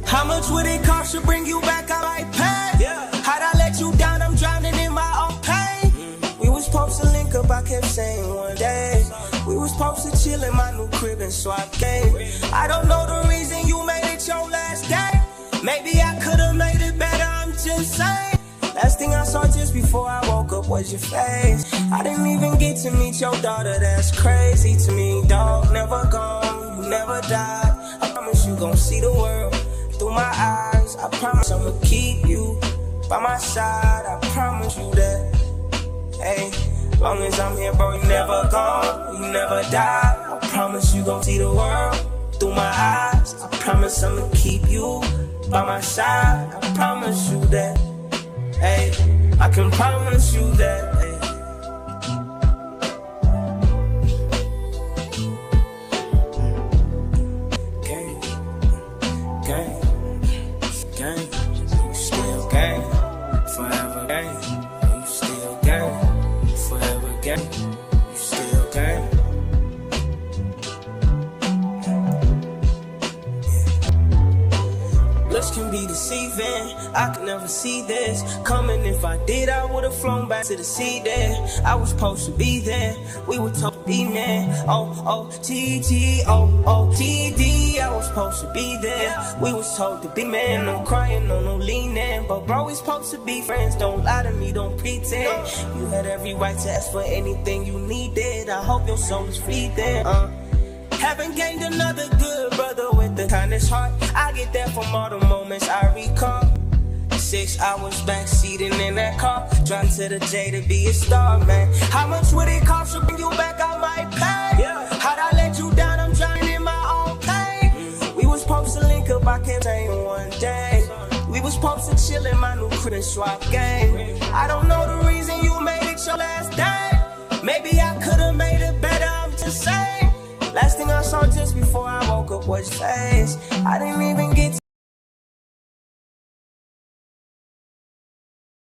How much would it cost to bring you back? I might pay. Yeah. How'd I let you down? I'm drowning in my own pain. We was supposed to link up, I kept saying one day. We was supposed to chill in my new crib and swap game. I don't know the reason you made it your last day. Maybe I could've made it better, I'm just saying. Last thing I saw just before I woke up was your face. I didn't even get to meet your daughter, that's crazy to me, dog. Never gone, you never died. I promise you gon' see the world through my eyes. I promise I'ma keep you by my side. I promise you that. Hey, long as I'm here, bro, you never gone, you never died. I promise you gon' see the world through my eyes. I promise I'ma keep you by my side. I promise you that. Hey, I can promise you that. Hey. Gang, gang, gang, you still gang, forever gang. You still gang, forever gang. You still gang. Looks can be deceiving, I could never see this coming. If I did, I would've flown back to the sea there. I was supposed to be there, we were told to be man. O-O-T-T-O-O-T-D, I was supposed to be there. We was told to be man, no crying, no leaning. But bro, we supposed to be friends, don't lie to me, don't pretend. You had every right to ask for anything you needed. I hope your soul is free there. Haven't gained another good brother with the kindest heart. I get that from all the moments I recall. 6 hours backseating in that car, drive to the J to be a star, man. How much would it cost to bring you back? I might pay. Yeah. How'd I let you down? I'm drowning in my own pain. We was supposed to link up, I kept saying one day. We was supposed to chill in my new crib and swap game. I don't know the reason you made it your last day. Maybe I could've made it better, I'm just saying. Last thing I saw just before I woke up was your face. I didn't even get to